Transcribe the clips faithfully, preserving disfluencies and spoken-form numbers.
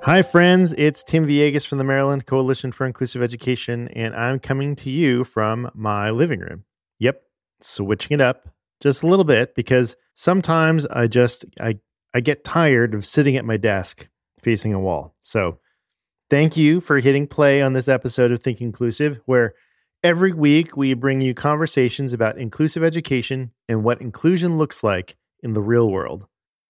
Hi, friends. It's Tim Villegas from the Maryland Coalition for Inclusive Education, and I'm coming to you from my living room. Yep, switching it up just a little bit because sometimes I just I I get tired of sitting at my desk facing a wall. So thank you for hitting play on this episode of Think Inclusive, where every week we bring you conversations about inclusive education and what inclusion looks like in the real world.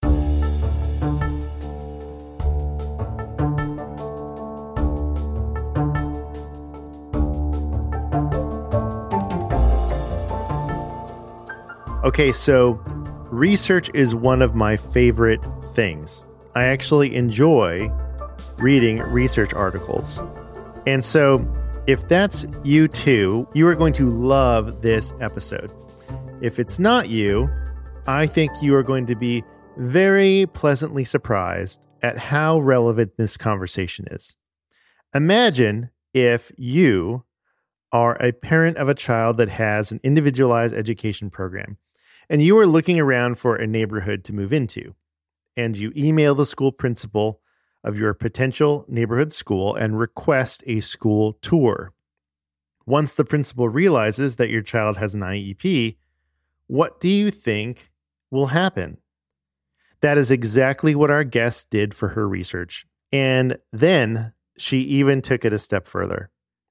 Okay, so research is one of my favorite things. I actually enjoy reading research articles. And so if that's you too, you are going to love this episode. If it's not you, I think you are going to be very pleasantly surprised at how relevant this conversation is. Imagine if you are a parent of a child that has an individualized education program, and you are looking around for a neighborhood to move into, and you email the school principal of your potential neighborhood school and request a school tour. Once the principal realizes that your child has an I E P, what do you think will happen? That is exactly what our guest did for her research. And then she even took it a step further.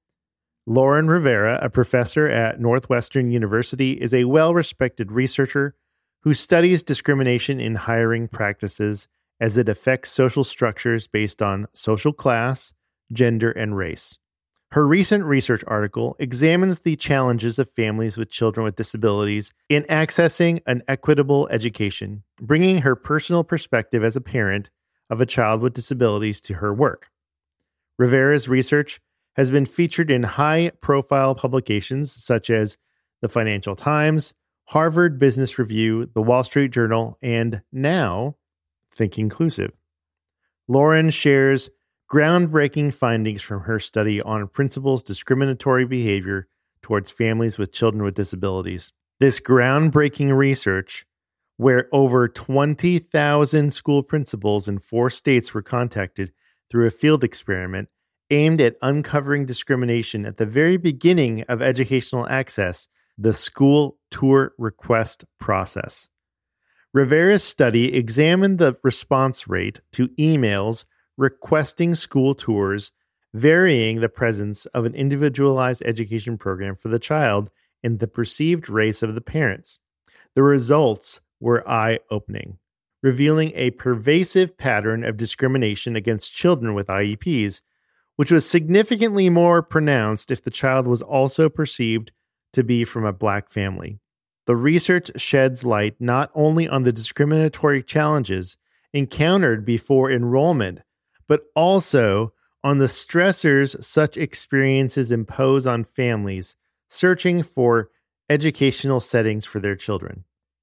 Lauren Rivera, a professor at Northwestern University, is a well-respected researcher who studies discrimination in hiring practices as it affects social structures based on social class, gender, and race. Her recent research article examines the challenges of families with children with disabilities in accessing an equitable education, bringing her personal perspective as a parent of a child with disabilities to her work. Rivera's research has been featured in high-profile publications such as the Financial Times, Harvard Business Review, the Wall Street Journal, and now, Think Inclusive. Lauren shares groundbreaking findings from her study on principals' discriminatory behavior towards families with children with disabilities. This groundbreaking research, where over twenty thousand school principals in four states were contacted through a field experiment, aimed at uncovering discrimination at the very beginning of educational access, the school tour request process. Rivera's study examined the response rate to emails requesting school tours, varying the presence of an individualized education program for the child and the perceived race of the parents. The results were eye-opening, revealing a pervasive pattern of discrimination against children with I E Ps, which was significantly more pronounced if the child was also perceived to be from a Black family. The research sheds light not only on the discriminatory challenges encountered before enrollment, but also on the stressors such experiences impose on families searching for educational settings for their children.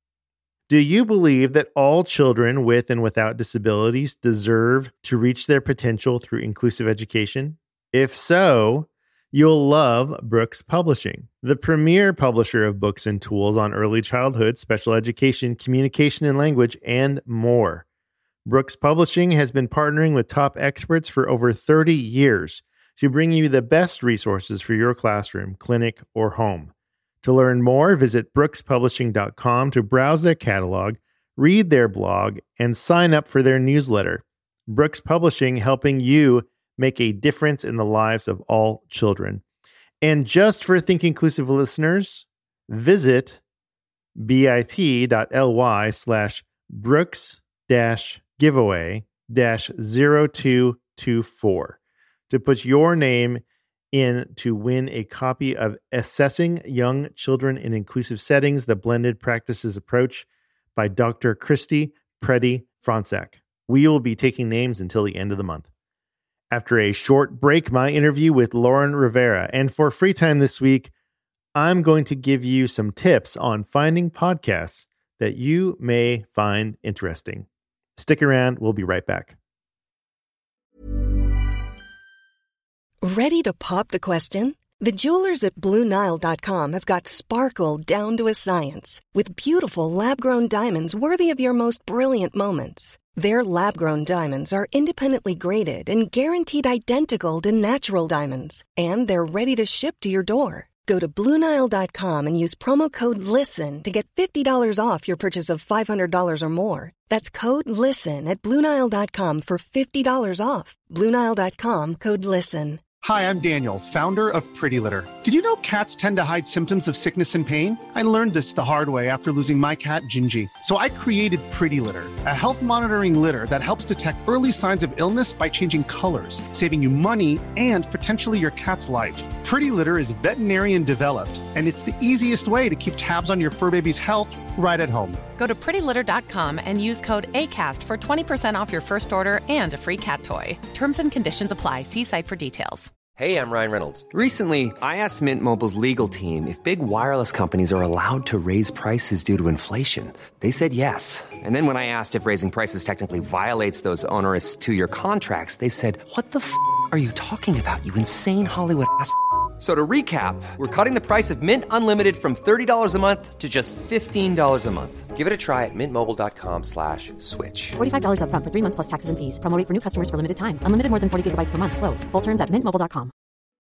Do you believe that all children with and without disabilities deserve to reach their potential through inclusive education? If so, you'll love Brooks Publishing, the premier publisher of books and tools on early childhood, special education, communication and language, and more. Brooks Publishing has been partnering with top experts for over thirty years to bring you the best resources for your classroom, clinic, or home. To learn more, visit brooks publishing dot com to browse their catalog, read their blog, and sign up for their newsletter. Brooks Publishing, helping you make a difference in the lives of all children. And just for Think Inclusive listeners, visit bit.ly slash brooks dash giveaway dash zero two two four to put your name in to win a copy of Assessing Young Children in Inclusive Settings, the Blended Practices Approach by Doctor Christy Preddy Franczak. We will be taking names until the end of the month. After a short break, my interview with Lauren Rivera. And for free time this week, I'm going to give you some tips on finding podcasts that you may find interesting. Stick around. We'll be right back. Ready to pop the question? The jewelers at Blue Nile dot com have got sparkle down to a science with beautiful lab-grown diamonds worthy of your most brilliant moments. Their lab-grown diamonds are independently graded and guaranteed identical to natural diamonds, and they're ready to ship to your door. Go to Blue Nile dot com and use promo code LISTEN to get fifty dollars off your purchase of five hundred dollars or more. That's code LISTEN at Blue Nile dot com for fifty dollars off. Blue Nile dot com, code LISTEN. Hi, I'm Daniel, founder of Pretty Litter. Did you know cats tend to hide symptoms of sickness and pain? I learned this the hard way after losing my cat, Gingy. So I created Pretty Litter, a health monitoring litter that helps detect early signs of illness by changing colors, saving you money and potentially your cat's life. Pretty Litter is veterinarian developed, and it's the easiest way to keep tabs on your fur baby's health right at home. Go to pretty litter dot com and use code ACAST for twenty percent off your first order and a free cat toy. Terms and conditions apply. See site for details. Hey, I'm Ryan Reynolds. Recently, I asked Mint Mobile's legal team if big wireless companies are allowed to raise prices due to inflation. They said yes. And then when I asked if raising prices technically violates those onerous two-year contracts, they said, what the f*** are you talking about, you insane Hollywood ass f- So to recap, we're cutting the price of Mint Unlimited from thirty dollars a month to just fifteen dollars a month. Give it a try at mintmobile.com slash switch. forty-five dollars up front for three months plus taxes and fees. Promo rate for new customers for limited time. Unlimited more than forty gigabytes per month. Slows full terms at mint mobile dot com.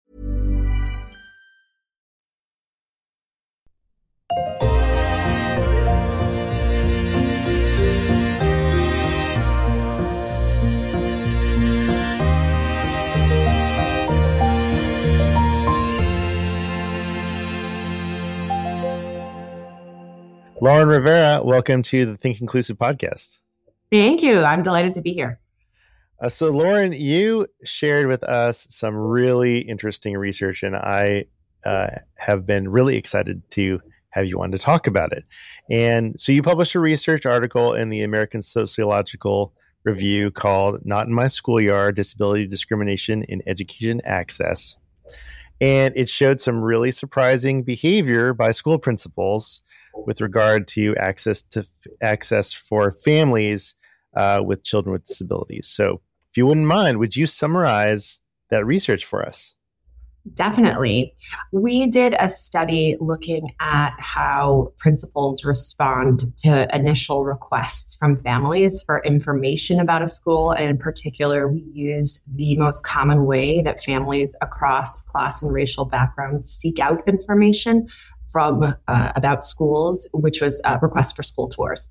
Lauren Rivera, welcome to the Think Inclusive podcast. Thank you. I'm delighted to be here. Uh, so, Lauren, you shared with us some really interesting research, and I uh, have been really excited to have you on to talk about it. And so you published a research article in the American Sociological Review called Not in My Schoolyard, Disability Discrimination in Education Access. And it showed some really surprising behavior by school principals with regard to access to access for families uh, with children with disabilities. So if you wouldn't mind, would you summarize that research for us? Definitely. We did a study looking at how principals respond to initial requests from families for information about a school. And in particular, we used the most common way that families across class and racial backgrounds seek out information from uh, about schools, which was a request for school tours.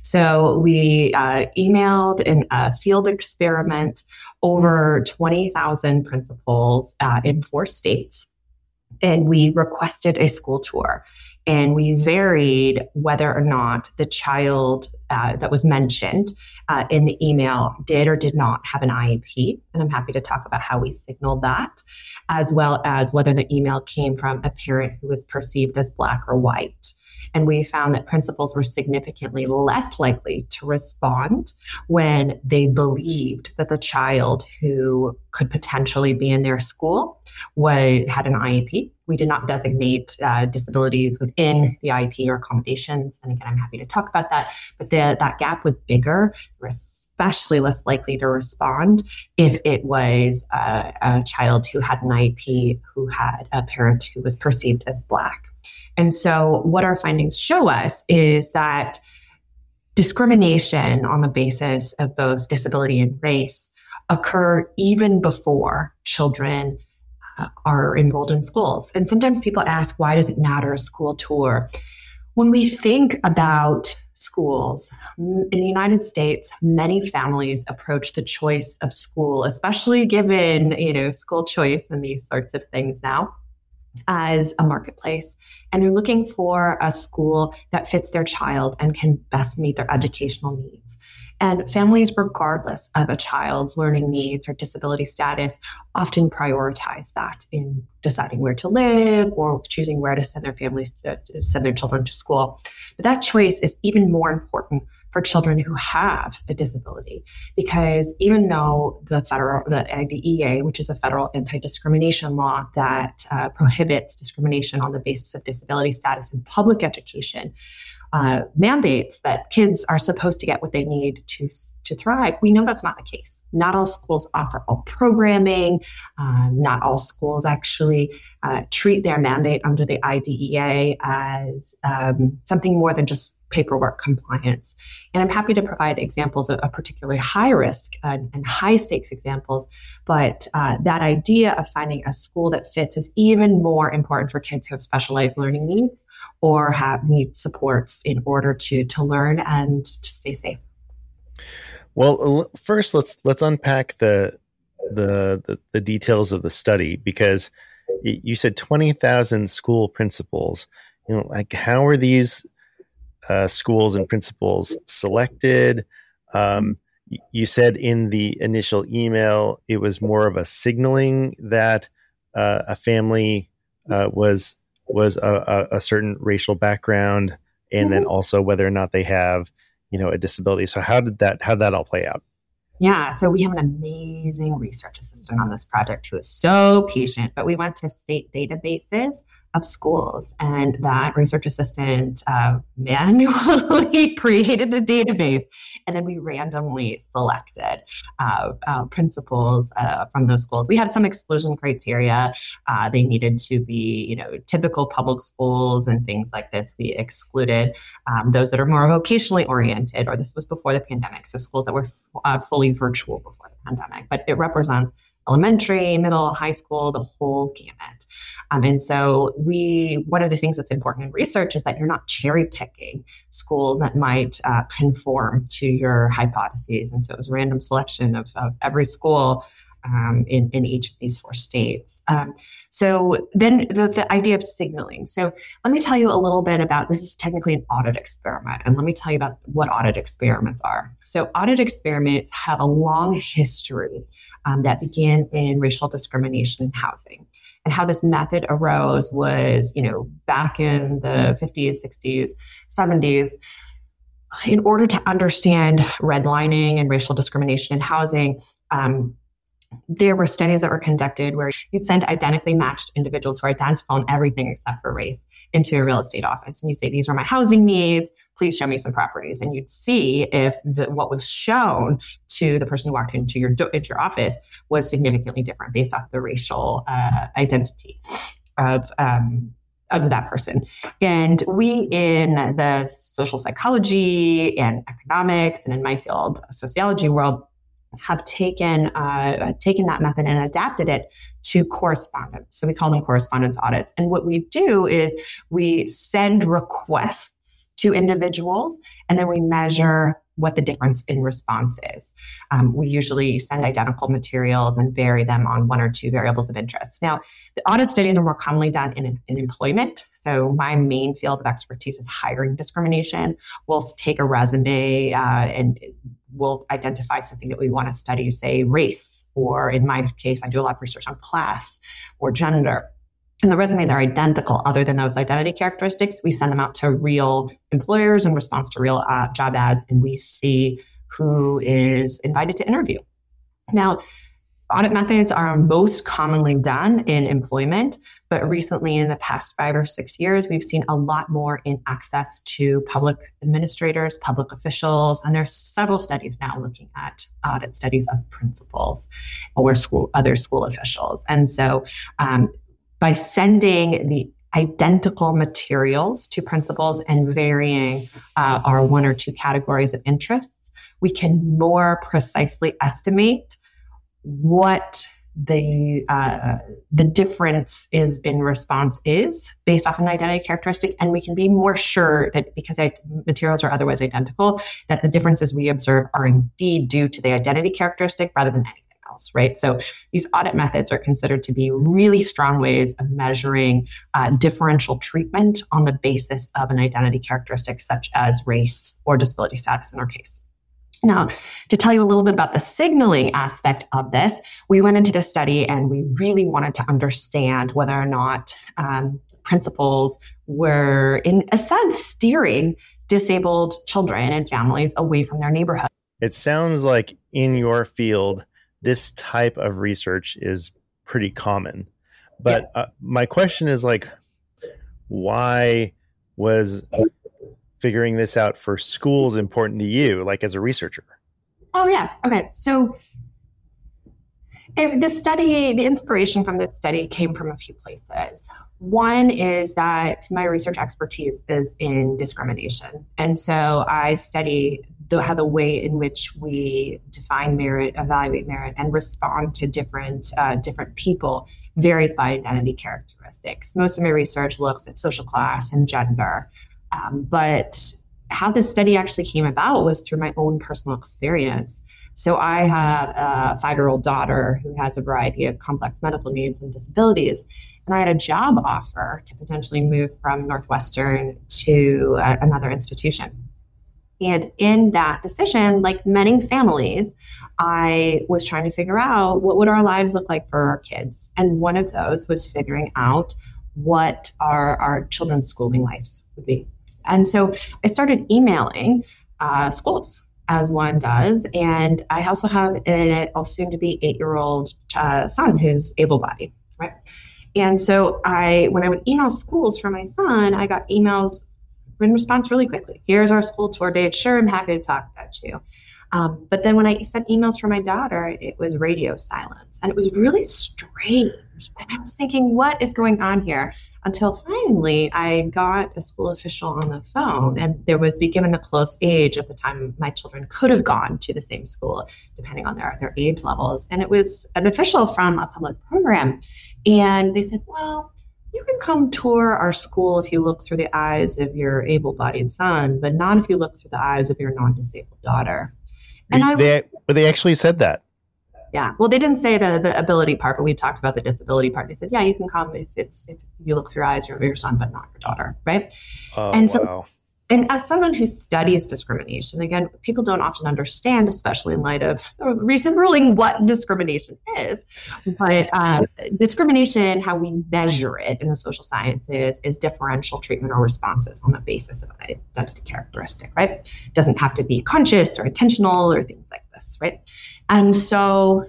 So we uh, emailed in a field experiment over twenty thousand principals uh, in four states, and we requested a school tour. And we varied whether or not the child uh, that was mentioned uh, in the email did or did not have an I E P. And I'm happy to talk about how we signaled that, as well as whether the email came from a parent who was perceived as Black or white. And we found that principals were significantly less likely to respond when they believed that the child who could potentially be in their school was, had an I E P. We did not designate uh, disabilities within the I E P or accommodations. And again, I'm happy to talk about that. But the, that gap was bigger. They were especially less likely to respond if it was uh, a child who had an I E P who had a parent who was perceived as Black. And so what our findings show us is that discrimination on the basis of both disability and race occur even before children uh, are enrolled in schools. And sometimes people ask, why does it matter a school tour? When we think about schools in the United States, many families approach the choice of school, especially given, you know, school choice and these sorts of things now, as a marketplace. And they're looking for a school that fits their child and can best meet their educational needs. And families, regardless of a child's learning needs or disability status, often prioritize that in deciding where to live or choosing where to send their families, to send their children to school. But that choice is even more important for children who have a disability, because even though the federal, the I D E A, which is a federal anti-discrimination law that uh, prohibits discrimination on the basis of disability status in public education, uh, mandates that kids are supposed to get what they need to to thrive. We know that's not the case. Not all schools offer all programming. Uh, not all schools actually uh, treat their mandate under the I D E A as um, something more than just paperwork compliance. And I'm happy to provide examples of, of particularly high risk and, and high stakes examples. But uh, that idea of finding a school that fits is even more important for kids who have specialized learning needs or have need supports in order to to learn and to stay safe. Well, first let's let's unpack the the the, the details of the study, because you said twenty thousand school principals. You know, like how are these uh, schools and principals selected? Um, you said in the initial email it was more of a signaling that uh, a family uh, was was a, a, a certain racial background, and mm-hmm. then also whether or not they have, you know, a disability. So how did that how did that all play out? Yeah, so we have an amazing research assistant on this project who is so patient, but we went to state databases of schools, and that research assistant uh, manually created a database, and then we randomly selected uh, uh, principals uh, from those schools. We have some exclusion criteria. Uh, they needed to be, you know, typical public schools and things like this. We excluded um, those that are more vocationally oriented, or this was before the pandemic, so schools that were uh, fully virtual before the pandemic. But it represents elementary, middle, high school, the whole gamut. Um, and so we, one of the things that's important in research is that you're not cherry picking schools that might uh, conform to your hypotheses. And so it was a random selection of, of every school um, in, in each of these four states. Um, so then the, the idea of signaling. So let me tell you a little bit about, this is technically an audit experiment. And let me tell you about what audit experiments are. So audit experiments have a long history um, that began in racial discrimination in housing. And how this method arose was, you know, back in the fifties, sixties, seventies, in order to understand redlining and racial discrimination in housing, um, there were studies that were conducted where you'd send identically matched individuals who are identical in everything except for race into a real estate office. And you'd say, these are my housing needs. Please show me some properties. And you'd see if the, what was shown to the person who walked into your, into your office was significantly different based off the racial uh, identity of um, of that person. And we in the social psychology and economics, and in my field, sociology world, have taken uh, taken that method and adapted it to correspondence. So we call them correspondence audits. And what we do is we send requests to individuals, and then we measure what the difference in response is. Um, we usually send identical materials and vary them on one or two variables of interest. Now, the audit studies are more commonly done in, in employment. So my main field of expertise is hiring discrimination. We'll take a resume uh, and we'll identify something that we want to study, say race, or in my case, I do a lot of research on class or gender. And the resumes are identical other than those identity characteristics. We send them out to real employers in response to real uh, job ads, and we see who is invited to interview. Now, audit methods are most commonly done in employment, but recently in the past five or six years, we've seen a lot more in access to public administrators, public officials, and there's several studies now looking at audit studies of principals or school, other school officials. And so um, by sending the identical materials to principals and varying uh, our one or two categories of interests, we can more precisely estimate what the uh, the difference is in response is based off an identity characteristic, and we can be more sure that because I, materials are otherwise identical, that the differences we observe are indeed due to the identity characteristic rather than anything else, right? So these audit methods are considered to be really strong ways of measuring uh, differential treatment on the basis of an identity characteristic such as race or disability status in our case. Now, to tell you a little bit about the signaling aspect of this, we went into the study and we really wanted to understand whether or not um, principals were, in a sense, steering disabled children and families away from their neighborhood. It sounds like in your field, this type of research is pretty common. But yeah. uh, my question is like, why was figuring this out for schools important to you, like as a researcher? Oh, yeah. Okay. So And the study, the inspiration from this study came from a few places. One is that my research expertise is in discrimination. And so I study the, how the way in which we define merit, evaluate merit, and respond to different uh, different people varies by identity characteristics. Most of my research looks at social class and gender. Um, but how this study actually came about was through my own personal experience. So I have a five-year-old daughter who has a variety of complex medical needs and disabilities. And I had a job offer to potentially move from Northwestern to a, another institution. And in that decision, like many families, I was trying to figure out what would our lives look like for our kids. And one of those was figuring out what our, our children's schooling lives would be. And so I started emailing uh, schools, as one does. And I also have a, a soon-to-be eight-year-old uh, son who's able-bodied, right? And so I, when I would email schools for my son, I got emails in response really quickly. Here's our school tour date. Sure, I'm happy to talk about you. Um, but then when I sent emails for my daughter, it was radio silence. And it was really strange. And I was thinking, what is going on here? Until finally I got a school official on the phone, and there was, be given a close age at the time my children could have gone to the same school, depending on their, their age levels. And it was an official from a public program. And they said, well, you can come tour our school if you look through the eyes of your able-bodied son, but not if you look through the eyes of your non-disabled daughter. And I, they, they actually said that. Yeah. Well, they didn't say the, the ability part, but we talked about the disability part. They said, yeah, you can come if it's if you look through eyes of your son, but not your daughter. Right. Oh, and so, wow. And as someone who studies discrimination, again, people don't often understand, especially in light of the recent ruling, what discrimination is. But uh, discrimination, how we measure it in the social sciences, is differential treatment or responses on the basis of an identity characteristic, right? It doesn't have to be conscious or intentional or things like this, right? And so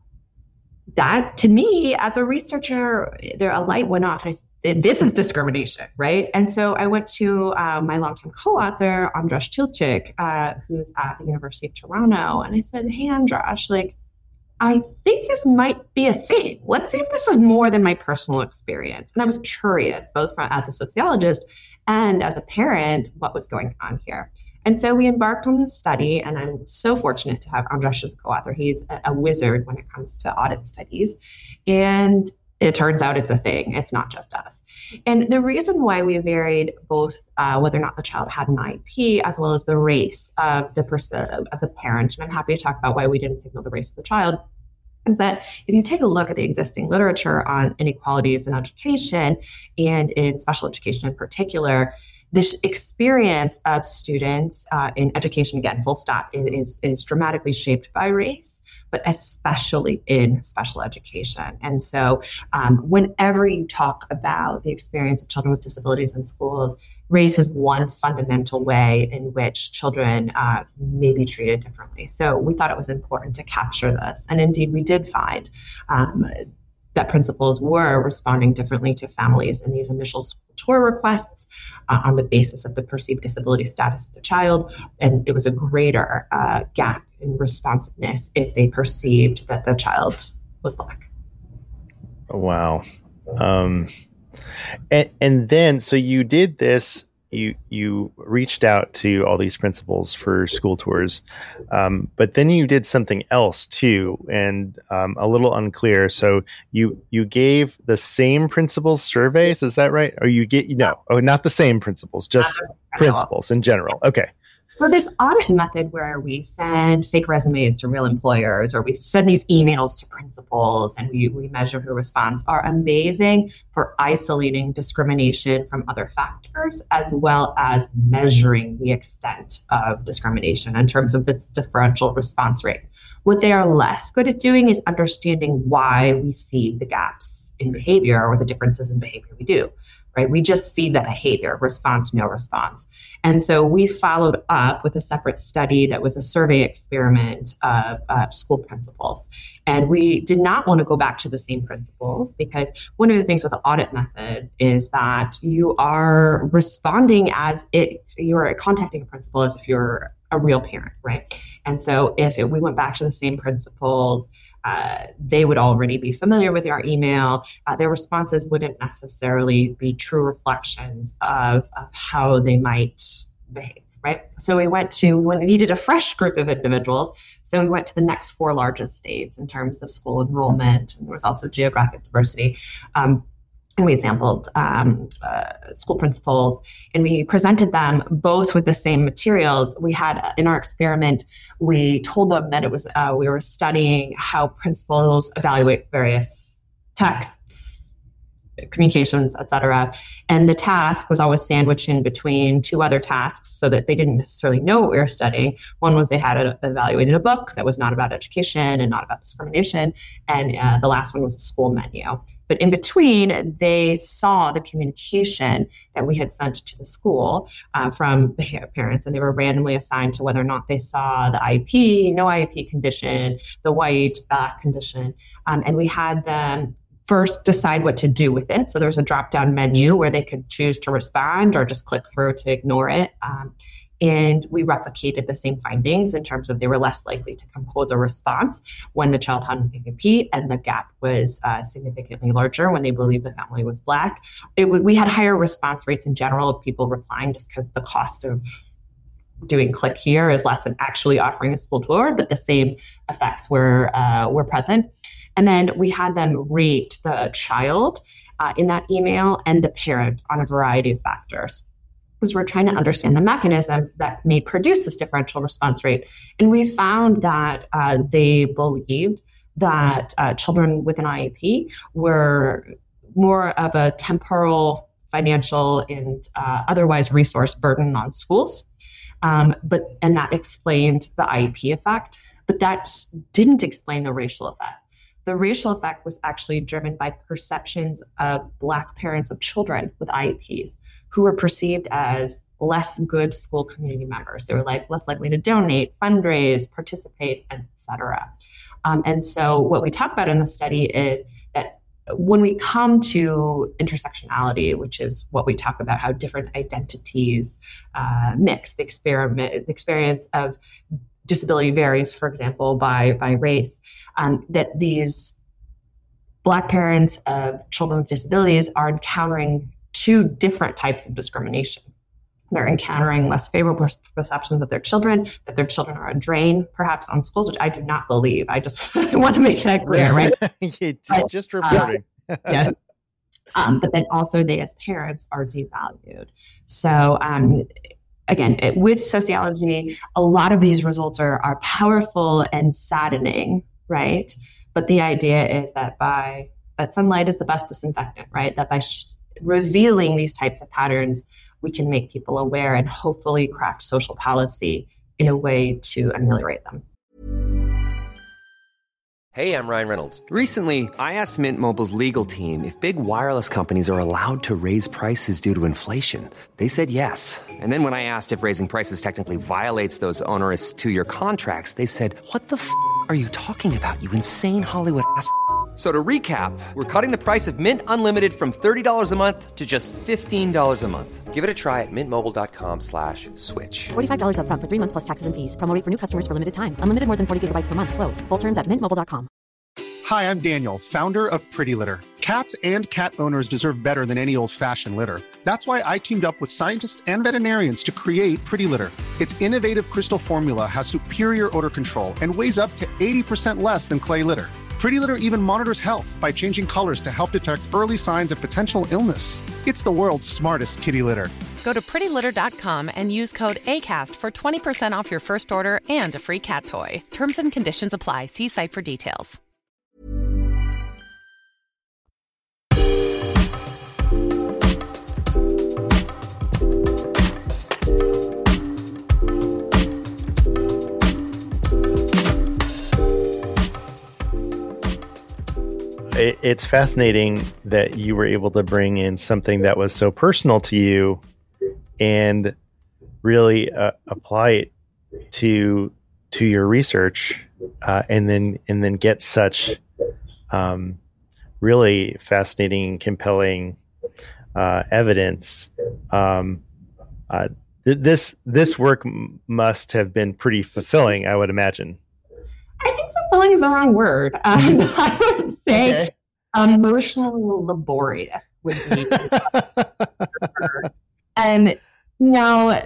that, to me, as a researcher, there a light went off. And I said, this is discrimination, right? And so I went to uh, my long-term co-author, Andras Cilcic, uh, who's at the University of Toronto. And I said, hey, Andras, like, I think this might be a thing. Let's see if this is more than my personal experience. And I was curious, both from, as a sociologist and as a parent, what was going on here. And so we embarked on this study, and I'm so fortunate to have Andras as a co-author. He's a, a wizard when it comes to audit studies. And it turns out it's a thing. It's not just us. And the reason why we varied both uh, whether or not the child had an I E P, as well as the race of the person, of the parent, and I'm happy to talk about why we didn't signal the race of the child, is that if you take a look at the existing literature on inequalities in education, and in special education in particular, this experience of students uh, in education, again, full stop, is, is dramatically shaped by race, but especially in special education. And so um, whenever you talk about the experience of children with disabilities in schools, race is one fundamental way in which children uh, may be treated differently. So we thought it was important to capture this. And indeed, we did find um, that principals were responding differently to families in these initial tour requests uh, on the basis of the perceived disability status of the child. And it was a greater uh, gap in responsiveness if they perceived that the child was Black. Wow. Um, and, and then, so you did this, you, you reached out to all these principals for school tours, um, but then you did something else too, and um, a little unclear. So you, you gave the same principals surveys, is that right? Or you get, no, oh, not the same principals, just principals in general. Okay. For this audit method where we send fake resumes to real employers, or we send these emails to principals and we, we measure who responds, are amazing for isolating discrimination from other factors, as well as measuring the extent of discrimination in terms of this differential response rate. What they are less good at doing is understanding why we see the gaps in behavior or the differences in behavior we do. Right? We just see the behavior, response, no response. And so we followed up with a separate study that was a survey experiment of uh, school principals. And we did not want to go back to the same principals, because one of the things with the audit method is that you are responding as if you're contacting a principal as if you're a real parent, right? And so if we went back to the same principals, uh, they would already be familiar with our email. Uh, their responses wouldn't necessarily be true reflections of, of how they might behave, right? So we went to, we needed a fresh group of individuals. So we went to the next four largest states in terms of school enrollment. And there was also geographic diversity. Um, And we sampled um, uh, school principals, and we presented them both with the same materials. We had, in our experiment, we told them that it was uh, we were studying how principals evaluate various texts, communications, et cetera. And the task was always sandwiched in between two other tasks so that they didn't necessarily know what we were studying. One was they had a, evaluated a book that was not about education and not about discrimination. And uh, the last one was a school menu. But in between, they saw the communication that we had sent to the school uh, from the parents, and they were randomly assigned to whether or not they saw the I E P, no I E P condition, the white back condition. Um, and we had them first decide what to do with it. So there was a drop-down menu where they could choose to respond or just click through to ignore it. Um, and we replicated the same findings in terms of they were less likely to compose a response when the child had an I E P, and the gap was uh, significantly larger when they believed the family was Black. It w- we had higher response rates in general of people replying just because the cost of doing click here is less than actually offering a school tour, but the same effects were uh, were present. And then we had them rate the child uh, in that email and the parent on a variety of factors, because we're trying to understand the mechanisms that may produce this differential response rate. And we found that uh, they believed that uh, children with an I E P were more of a temporal, financial, and uh, otherwise resource burden on schools. Um, but and that explained the I E P effect, but that didn't explain the racial effect. The racial effect was actually driven by perceptions of Black parents of children with I E Ps who were perceived as less good school community members. They were like less likely to donate, fundraise, participate, et cetera. Um, and so what we talk about in the study is that when we come to intersectionality, which is what we talk about, how different identities uh, mix, the experiment, the experience of disability varies, for example, by, by race, um, that these Black parents of children with disabilities are encountering two different types of discrimination. They're encountering less favorable perceptions of their children, that their children are a drain, perhaps, on schools, which I do not believe. I just want to make that clear, right? but, just reporting. Uh, yes. Um, but then also they, as parents, are devalued. So, um, again, it, with sociology, a lot of these results are, are powerful and saddening, right? But the idea is that by that sunlight is the best disinfectant, right? That by sh- revealing these types of patterns, we can make people aware and hopefully craft social policy in a way to ameliorate them. Hey, I'm Ryan Reynolds. Recently, I asked Mint Mobile's legal team if big wireless companies are allowed to raise prices due to inflation. They said yes. And then when I asked if raising prices technically violates those onerous two-year contracts, they said, "What the f*** are you talking about, you insane Hollywood ass f- So to recap, we're cutting the price of Mint Unlimited from thirty dollars a month to just fifteen dollars a month. Give it a try at mintmobile.com slash switch. forty-five dollars up front for three months plus taxes and fees. Promo rate for new customers for limited time. Unlimited more than forty gigabytes per month. Slows full terms at mint mobile dot com. Hi, I'm Daniel, founder of Pretty Litter. Cats and cat owners deserve better than any old-fashioned litter. That's why I teamed up with scientists and veterinarians to create Pretty Litter. Its innovative crystal formula has superior odor control and weighs up to eighty percent less than clay litter. Pretty Litter even monitors health by changing colors to help detect early signs of potential illness. It's the world's smartest kitty litter. Go to pretty litter dot com and use code ACAST for twenty percent off your first order and a free cat toy. Terms and conditions apply. See site for details. It's fascinating that you were able to bring in something that was so personal to you and really uh, apply it to to your research, uh, and then and then get such um, really fascinating, compelling uh, evidence. Um, uh, th- this this work m- must have been pretty fulfilling, I would imagine. I think fulfilling is the wrong word. Um, I would say Okay. emotionally laborious would be. And you know,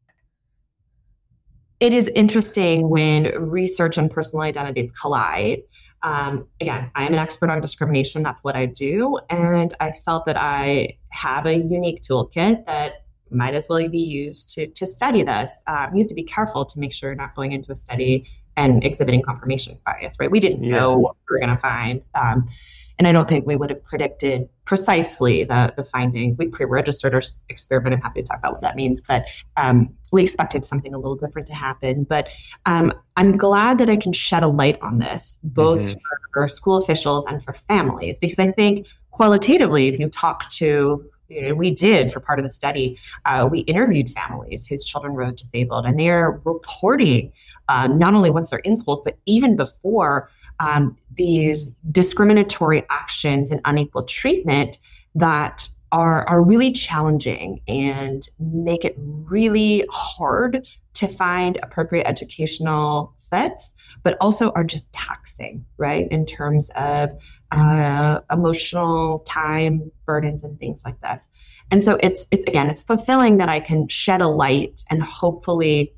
it is interesting when research and personal identities collide. Um, again, I am an expert on discrimination. That's what I do. And I felt that I have a unique toolkit that might as well be used to, to study this. Um, you have to be careful to make sure you're not going into a study and exhibiting confirmation bias, right? We didn't Yeah. know what we were going to find. Um, and I don't think we would have predicted precisely the, the findings. We pre-registered our experiment. I'm happy to talk about what that means. But um, we expected something a little different to happen. But um, I'm glad that I can shed a light on this, both Mhm. for, for school officials and for families, because I think qualitatively, if you talk to, you know, we did for part of the study, uh, we interviewed families whose children were disabled, and they're reporting uh, not only once they're in schools, but even before um, these discriminatory actions and unequal treatment that are, are really challenging and make it really hard to find appropriate educational fits, but also are just taxing, right, in terms of uh, emotional time burdens and things like this. And so it's, it's again, it's fulfilling that I can shed a light and hopefully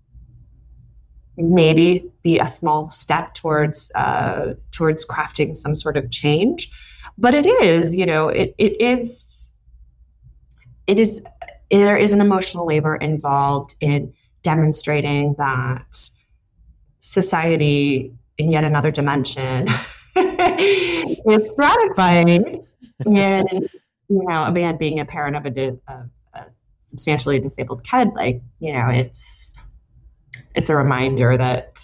maybe be a small step towards uh, towards crafting some sort of change. But it is, you know, it it is, it is, there is an emotional labor involved in demonstrating that society in yet another dimension is stratified. And, you know, a man being a parent of a, di- of a substantially disabled kid, like, you know, it's, it's a reminder that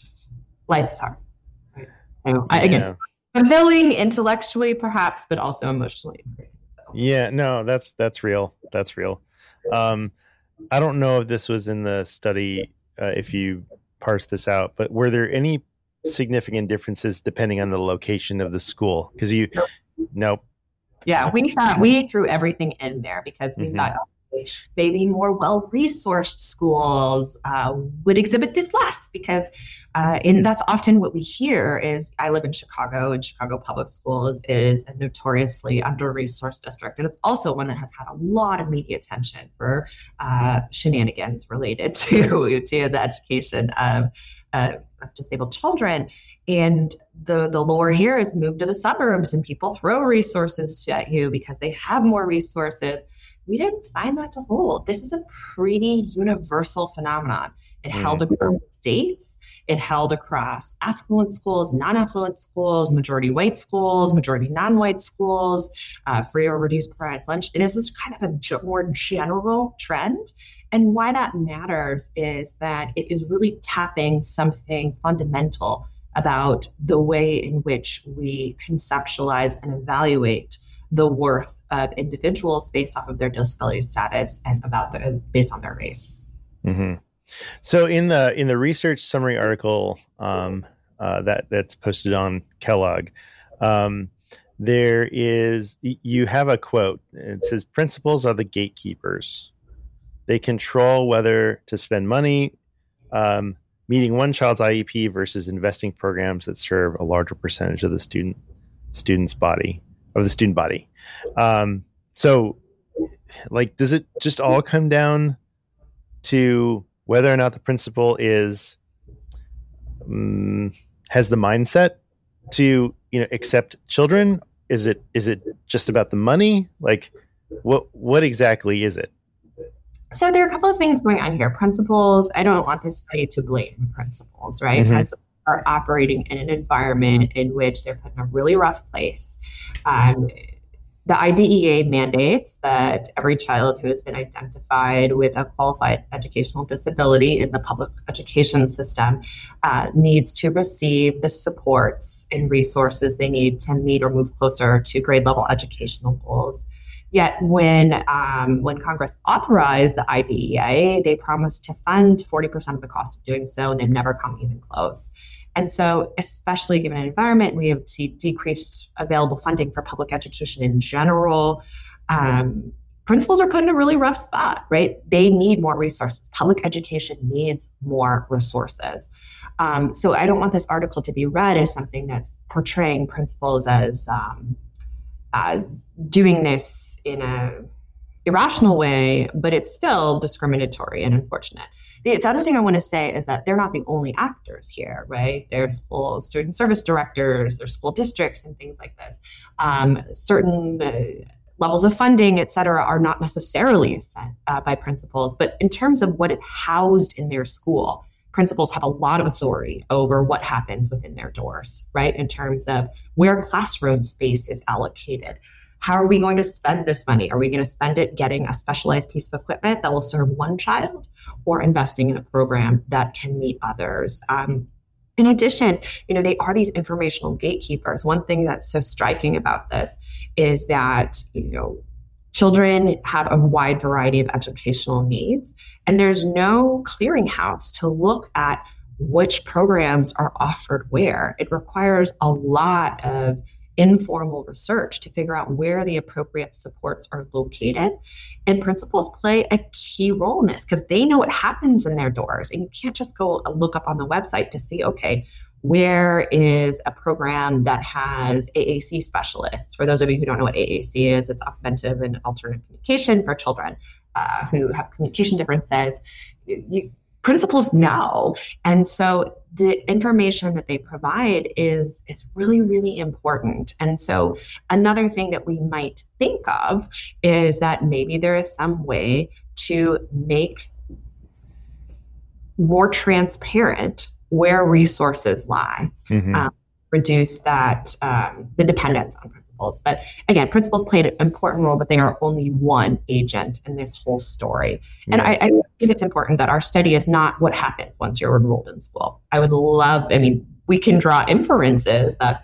life is hard. Right? So, I, again, Yeah. fulfilling intellectually, perhaps, but also emotionally. So. Yeah, no, that's that's real. That's real. Um, I don't know if this was in the study, uh, if you parse this out, but were there any significant differences depending on the location of the school? Because you, nope. Yeah, we found, we threw everything in there because we Mhm. thought maybe more well-resourced schools uh, would exhibit this less, because uh, and that's often what we hear is, I live in Chicago, and Chicago Public Schools is a notoriously under-resourced district. And it's also one that has had a lot of media attention for uh, shenanigans related to, to the education of, uh, of disabled children. And the, the lore here is move to the suburbs and people throw resources at you because they have more resources. We didn't find that to hold. This is a pretty universal phenomenon. It Mm. held across states. It held across affluent schools, non-affluent schools, majority white schools, majority non-white schools, uh, free or reduced price lunch. It is this kind of a ge- more general trend. And why that matters is that it is really tapping something fundamental about the way in which we conceptualize and evaluate the worth of individuals based off of their disability status and about their, based on their race. Mm-hmm. So in the in the research summary article um, uh, that that's posted on Kellogg, um, there is you have a quote. It says, "Principals are the gatekeepers. They control whether to spend money, um, meeting one child's I E P versus investing programs that serve a larger percentage of the student student's body of the student body." Um, so, like, does it just all come down to whether or not the principal is um, has the mindset to, you know, accept children? Is it is it just about the money? Like, what what exactly is it? So there are a couple of things going on here. Principals, I don't want this study to blame principals, right? Mhm. Principals are operating in an environment in which they're put in a really rough place. Um, the I D E A mandates that every child who has been identified with a qualified educational disability in the public education system uh, needs to receive the supports and resources they need to meet or move closer to grade level educational goals. Yet when um, when Congress authorized the I D E A, they promised to fund forty percent of the cost of doing so, and they've never come even close. And so, especially given an environment, we have seen decreased available funding for public education in general. Um, principals are put in a really rough spot, right? They need more resources. Public education needs more resources. Um, so I don't want this article to be read as something that's portraying principals as, um, as doing this in a irrational way, but it's still discriminatory and unfortunate. The, the other thing I want to say is that they're not the only actors here, right? There's school student service directors, there's school districts and things like this. Um, certain uh, levels of funding, et cetera, are not necessarily set uh, by principals, but in terms of what is housed in their school, principals have a lot of authority over what happens within their doors, right? In terms of where classroom space is allocated. How are we going to spend this money? Are we going to spend it getting a specialized piece of equipment that will serve one child, or investing in a program that can meet others? Um, in addition, you know, they are these informational gatekeepers. One thing that's so striking about this is that, you know, children have a wide variety of educational needs, and there's no clearinghouse to look at which programs are offered where. It requires a lot of informal research to figure out where the appropriate supports are located. And principals play a key role in this because they know what happens in their doors. And you can't just go look up on the website to see, okay, where is a program that has A A C specialists? For those of you who don't know what A A C is, it's augmentative and alternate communication for children uh, who have communication differences. You, you, principals know. And so the information that they provide is, is really, really important. And so another thing that we might think of is that maybe there is some way to make more transparent where resources lie, mm-hmm. um, reduce that, um, the dependence on principals. But again, principals played an important role, but they are only one agent in this whole story. Yeah. And I, I think it's important that our study is not what happens once you're enrolled in school. I would love, I mean, we can draw inferences that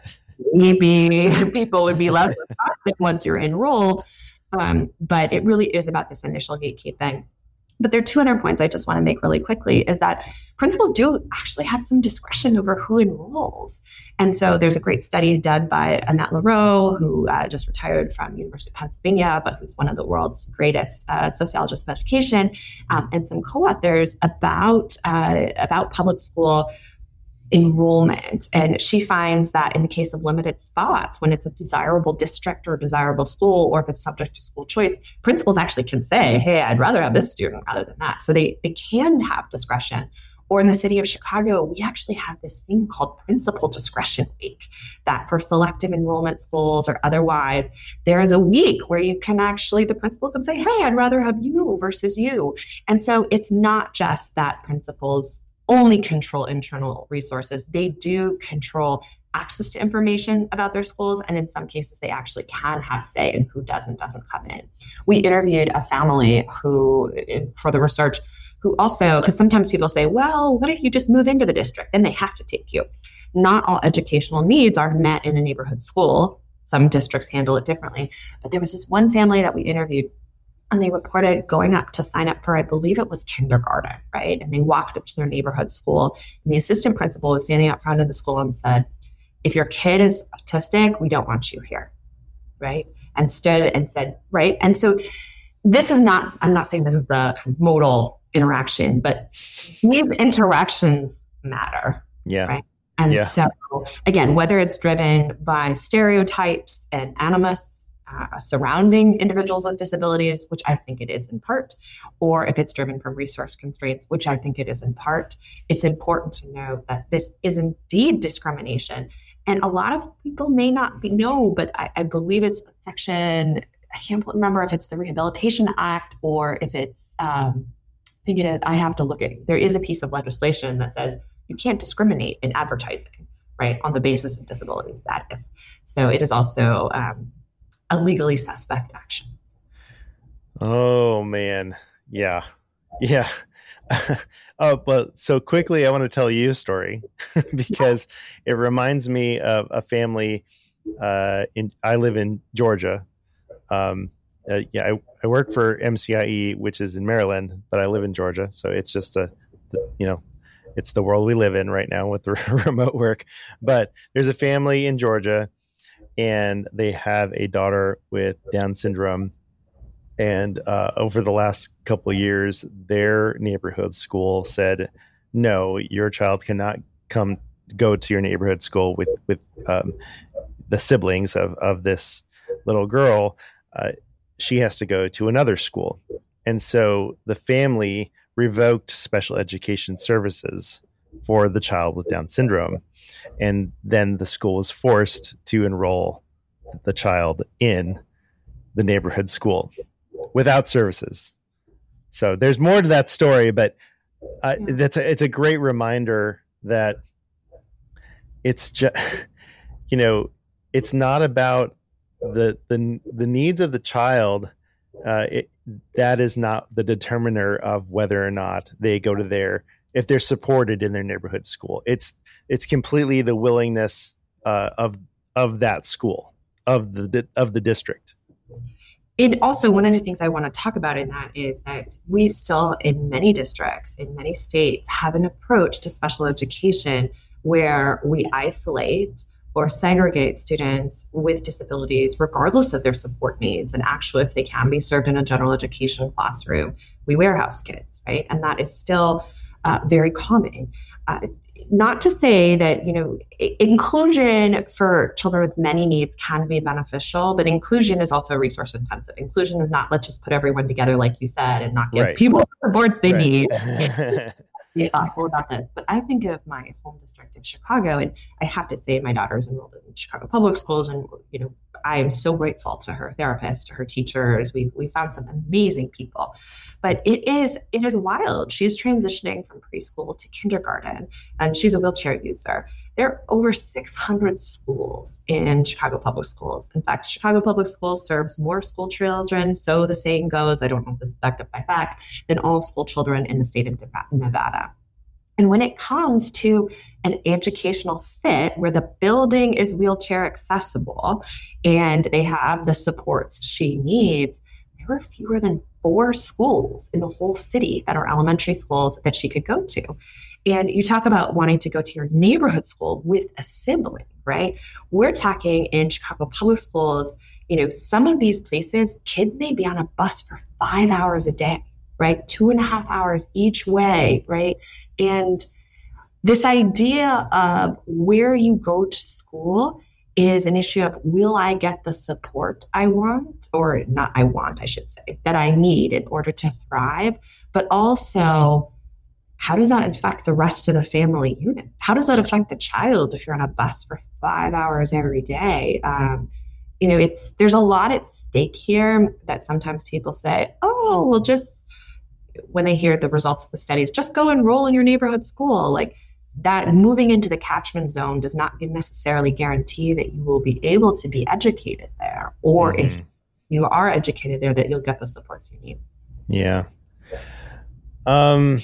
maybe people would be less responsive once you're enrolled. Um, but it really is about this initial gatekeeping. But there are two other points I just want to make really quickly is that principals do actually have some discretion over who enrolls. And so there's a great study done by Annette Lareau, who uh, just retired from University of Pennsylvania, but who's one of the world's greatest uh, sociologists of education, um, and some co-authors about, uh, about public school enrollment. And she finds that in the case of limited spots, when it's a desirable district or a desirable school, or if it's subject to school choice, principals actually can say, hey, I'd rather have this student rather than that. So they, they can have discretion. Or in the city of Chicago, we actually have this thing called Principal Discretion Week, that for selective enrollment schools or otherwise, there is a week where you can actually, the principal can say, hey, I'd rather have you versus you. And so it's not just that principals only control internal resources. They do control access to information about their schools. And in some cases, they actually can have say in who does and doesn't come in. We interviewed a family who, for the research, who also, because sometimes people say, well, what if you just move into the district? Then they have to take you. Not all educational needs are met in a neighborhood school. Some districts handle it differently. But there was this one family that we interviewed, and they reported going up to sign up for, I believe it was kindergarten, right? And they walked up to their neighborhood school. And the assistant principal was standing out front of the school and said, if your kid is autistic, we don't want you here, right? And stood and said, right? And so this is not, I'm not saying this is the modal interaction, but these interactions matter. Yeah. Right. And yeah. so again, whether it's driven by stereotypes and animus uh, surrounding individuals with disabilities, which I think it is in part, or if it's driven from resource constraints, which I think it is in part, it's important to know that this is indeed discrimination. And a lot of people may not be know, but I, I believe it's section, I can't remember if it's the Rehabilitation Act or if it's, um, I think it is, I have to look at it. There is a piece of legislation that says you can't discriminate in advertising, right, on the basis of disability status. So it is also um, a legally suspect action. Oh, man. Yeah. Yeah. Oh, but so quickly, I want to tell you a story because it reminds me of a family uh, in, I live in Georgia. Um, uh, yeah, I, I work for M C I E, which is in Maryland, but I live in Georgia. So it's just a, you know, it's the world we live in right now with the remote work. But there's a family in Georgia and they have a daughter with Down syndrome. And uh, over the last couple of years, their neighborhood school said, no, your child cannot come go to your neighborhood school with, with um, the siblings of, of this little girl. Uh, she has to go to another school. And so the family revoked special education services for the child with Down syndrome. And then the school was forced to enroll the child in the neighborhood school without services. So there's more to that story, but uh, that's a, it's a great reminder that it's just, you know, it's not about the the the needs of the child. Uh, it, that is not the determiner of whether or not they go to their, if they're supported in their neighborhood school. It's it's completely the willingness uh, of of that school, of the of the district. And also, one of the things I want to talk about in that is that we still, in many districts, in many states, have an approach to special education where we isolate or segregate students with disabilities, regardless of their support needs. And actually, if they can be served in a general education classroom, we warehouse kids, right? And that is still uh, very common. Uh, Not to say that, you know, inclusion for children with many needs can be beneficial, but inclusion is also resource intensive. Inclusion is not, let's just put everyone together, like you said, and not give right. people the boards they right. need. Be thoughtful about this. But I think of my home district in Chicago, and I have to say my daughter's enrolled in Chicago Public Schools, and, you know, I am so grateful to her therapist, to her teachers. We we found some amazing people. But it is it is wild. She's transitioning from preschool to kindergarten, and she's a wheelchair user. There are over six hundred schools in Chicago Public Schools. In fact, Chicago Public Schools serves more school children, so the saying goes, I don't know if this is backed up by fact, than all school children in the state of Nevada. And when it comes to an educational fit where the building is wheelchair accessible and they have the supports she needs, there are fewer than four schools in the whole city that are elementary schools that she could go to. And you talk about wanting to go to your neighborhood school with a sibling, right? We're talking in Chicago Public Schools, you know, some of these places, kids may be on a bus for five hours a day, right? Two and a half hours each way, right? And this idea of where you go to school is an issue of, will I get the support I want, or not I want, I should say, that I need in order to thrive? But also, how does that affect the rest of the family unit? How does that affect the child if you're on a bus for five hours every day? Um, you know, it's there's a lot at stake here that sometimes people say, oh, well, just when they hear the results of the studies, just go enroll in your neighborhood school. Like, that moving into the catchment zone does not necessarily guarantee that you will be able to be educated there, or mm-hmm. if you are educated there, that you'll get the supports you need. Yeah. Um,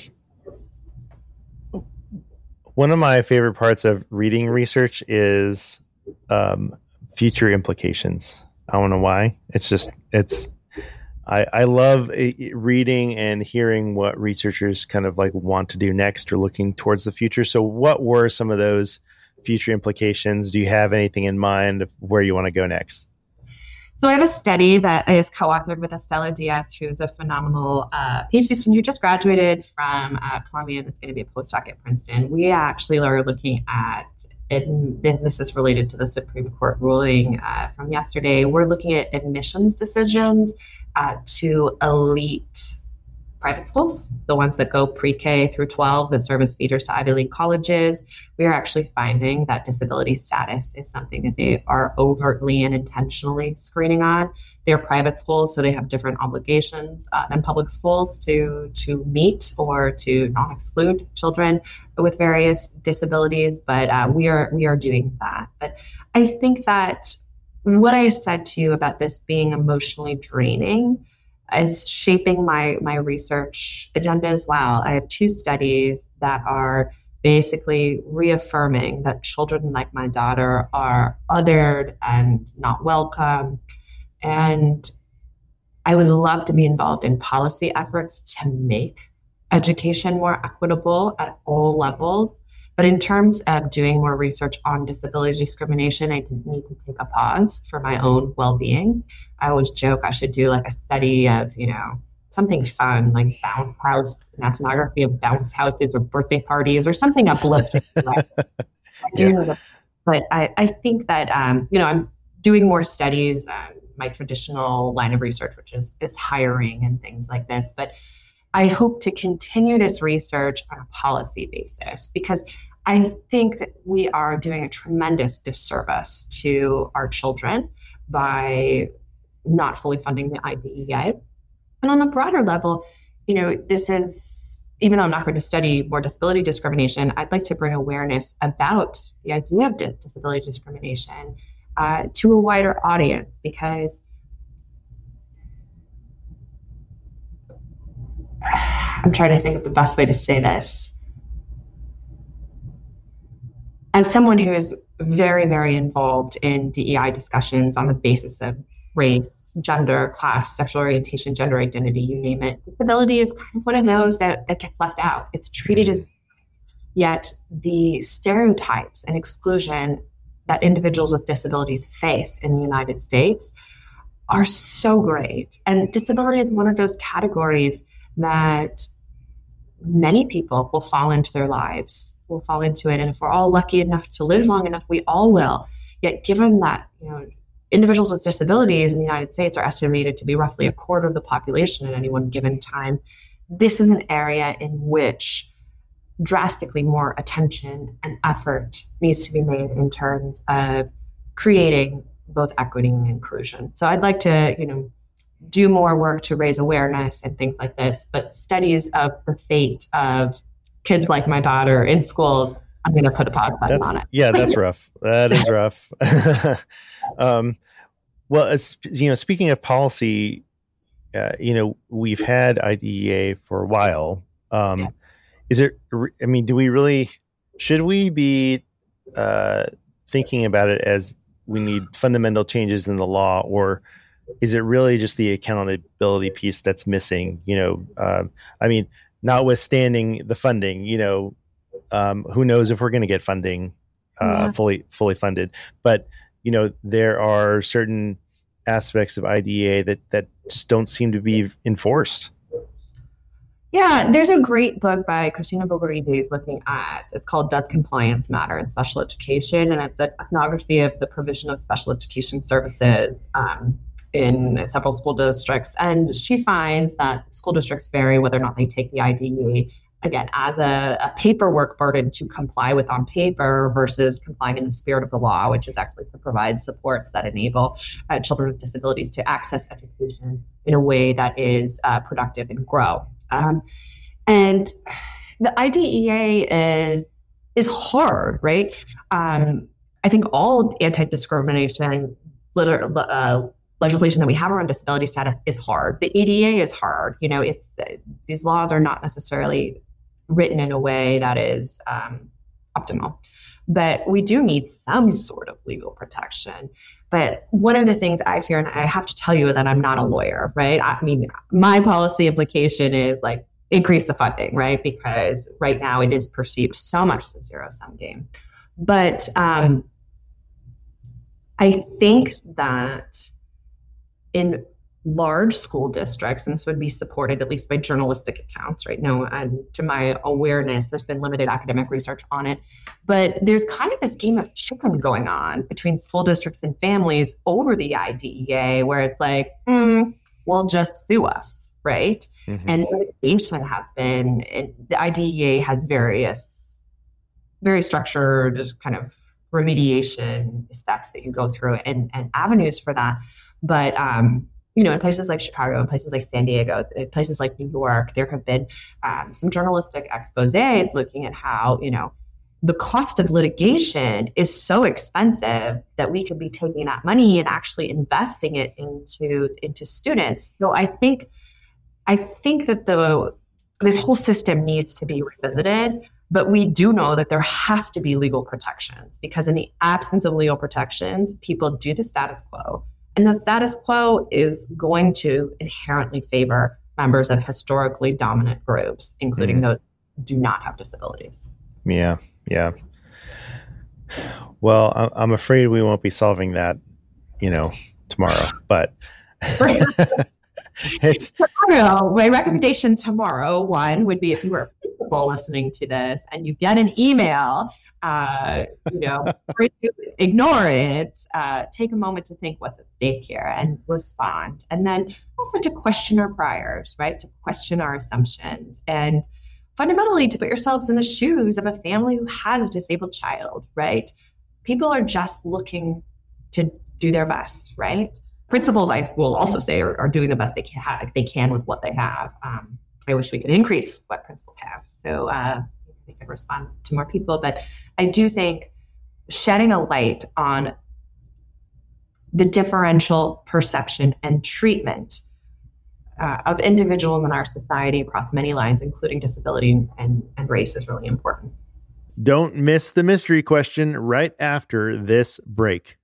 one of my favorite parts of reading research is um, future implications. I don't know why. It's just, it's, I, I love reading and hearing what researchers kind of like want to do next or looking towards the future. So what were some of those future implications? Do you have anything in mind of where you want to go next? So I have a study that is co-authored with Estela Diaz, who's a phenomenal uh, PhD student who just graduated from uh, Columbia and is going to be a postdoc at Princeton. We actually are looking at, and this is related to the Supreme Court ruling uh, from yesterday, we're looking at admissions decisions Uh, to elite private schools, the ones that go pre-K through twelve that serve as feeders to Ivy League colleges. We are actually finding that disability status is something that they are overtly and intentionally screening on. They're private schools, so they have different obligations uh, than public schools to to meet or to not exclude children with various disabilities. But uh, we are we are doing that. But I think that what I said to you about this being emotionally draining is shaping my my research agenda as well. I have two studies that are basically reaffirming that children like my daughter are othered and not welcome. And I would love to be involved in policy efforts to make education more equitable at all levels. But in terms of doing more research on disability discrimination, I did need to take a pause for my own well-being. I always joke I should do like a study of, you know, something fun, like bounce house, an ethnography of bounce houses or birthday parties or something uplifting. Right? I do, yeah. But I, I think that, um, you know, I'm doing more studies, um, my traditional line of research, which is, is hiring and things like this. But I hope to continue this research on a policy basis because I think that we are doing a tremendous disservice to our children by not fully funding the I D E A. And on a broader level, you know, this is, even though I'm not going to study more disability discrimination, I'd like to bring awareness about the idea of di- disability discrimination uh, to a wider audience because I'm trying to think of the best way to say this. As someone who is very, very involved in D E I discussions on the basis of race, gender, class, sexual orientation, gender identity, you name it, disability is kind of one of those that, that gets left out. It's treated as, yet the stereotypes and exclusion that individuals with disabilities face in the United States are so great. And disability is one of those categories that many people will fall into their lives, will fall into it. And if we're all lucky enough to live long enough, we all will. Yet given that, you know, individuals with disabilities in the United States are estimated to be roughly a quarter of the population at any one given time, this is an area in which drastically more attention and effort needs to be made in terms of creating both equity and inclusion. So I'd like to, you know, do more work to raise awareness and things like this, but studies of the fate of kids like my daughter in schools, I'm going to put a pause button that's, on it. Yeah, that's rough. That is rough. um, well, it's, you know, speaking of policy, uh, you know, we've had I D E A for a while. Um, yeah. Is it, I mean, do we really, should we be uh, thinking about it as we need fundamental changes in the law, or is it really just the accountability piece that's missing? You know, um, I mean, notwithstanding the funding, you know, um, who knows if we're going to get funding uh, yeah. fully fully funded? But you know, there are certain aspects of I D E A that that just don't seem to be enforced. Yeah, there's a great book by Christina Bogherides looking at, it's called Does Compliance Matter in Special Education? And it's an ethnography of the provision of special education services um, in several school districts. And she finds that school districts vary whether or not they take the I D E A, again, as a, a paperwork burden to comply with on paper versus complying in the spirit of the law, which is actually to provide supports that enable uh, children with disabilities to access education in a way that is uh, productive and grow. Um, and the I D E A is is hard, right? Um, I think all anti-discrimination liter- uh, legislation that we have around disability status is hard. The A D A is hard. You know, it's these laws are not necessarily written in a way that is um, optimal, but we do need some sort of legal protection. But one of the things I fear, and I have to tell you that I'm not a lawyer, right? I mean, my policy implication is like increase the funding, right? Because right now it is perceived so much as a zero-sum game. But um, I think that in large school districts, and this would be supported at least by journalistic accounts right now, and to my awareness, there's been limited academic research on it, but there's kind of this game of chicken going on between school districts and families over the I D E A, where it's like, mm, well, just sue us, right? Mm-hmm. And litigation has been, the I D E A has various, very structured kind of remediation steps that you go through and, and avenues for that. But, um, you know, in places like Chicago, in places like San Diego, in places like New York, there have been um, some journalistic exposés looking at how, you know, the cost of litigation is so expensive that we could be taking that money and actually investing it into into students. So I think I think that the this whole system needs to be revisited, but we do know that there have to be legal protections, because in the absence of legal protections, people do the status quo. And the status quo is going to inherently favor members of historically dominant groups, including mm. those who do not have disabilities. Yeah, Yeah. Well, I- I'm afraid we won't be solving that, you know, tomorrow, but it's tomorrow, my recommendation tomorrow, one would be if you were a principal listening to this and you get an email, uh, you know, ignore it, uh, take a moment to think what's at stake here and respond. And then also to question our priors, right? To question our assumptions and fundamentally to put yourselves in the shoes of a family who has a disabled child, right? People are just looking to do their best, right? Principals, I will also say, are, are doing the best they can, have, they can with what they have. Um, I wish we could increase what principals have, so uh, they could respond to more people. But I do think shedding a light on the differential perception and treatment uh, of individuals in our society across many lines, including disability and, and race, is really important. Don't miss the mystery question right after this break.